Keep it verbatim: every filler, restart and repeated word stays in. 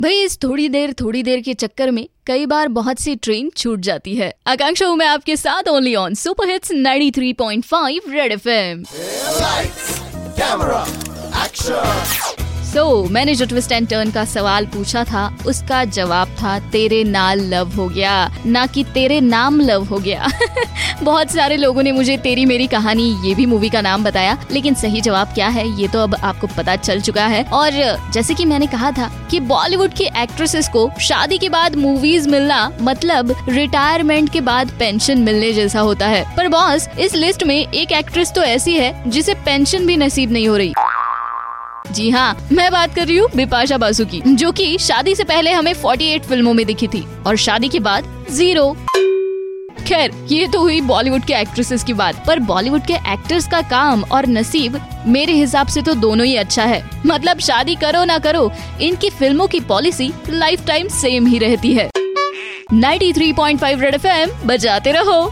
भाई इस थोड़ी देर थोड़ी देर के चक्कर में कई बार बहुत सी ट्रेन छूट जाती है। आकांक्षा हूँ मैं आपके साथ only on super hits ninety three point five Red FM. So so, मैंने जो ट्विस्ट एंड टर्न का सवाल पूछा था उसका जवाब था तेरे नाल लव हो गया, ना कि तेरे नाम लव हो गया। बहुत सारे लोगों ने मुझे तेरी मेरी कहानी ये भी मूवी का नाम बताया, लेकिन सही जवाब क्या है ये तो अब आपको पता चल चुका है। और जैसे कि मैंने कहा था कि बॉलीवुड की एक्ट्रेसेस को शादी के बाद मूवीज मिलना मतलब रिटायरमेंट के बाद पेंशन मिलने जैसा होता है। पर बॉस, इस लिस्ट में एक एक्ट्रेस तो ऐसी है जिसे पेंशन भी नसीब नहीं हो रही। जी हाँ, मैं बात कर रही हूँ बिपाशा बासु की, जो कि शादी से पहले हमें अड़तालीस फिल्मों में दिखी थी और शादी के बाद जीरो। खैर, ये तो हुई बॉलीवुड के एक्ट्रेसेस की बात, पर बॉलीवुड के एक्टर्स का काम और नसीब मेरे हिसाब से तो दोनों ही अच्छा है। मतलब शादी करो ना करो, इनकी फिल्मों की पॉलिसी लाइफ टाइम सेम ही रहती है। Ninety three point five Red FM बजाते रहो।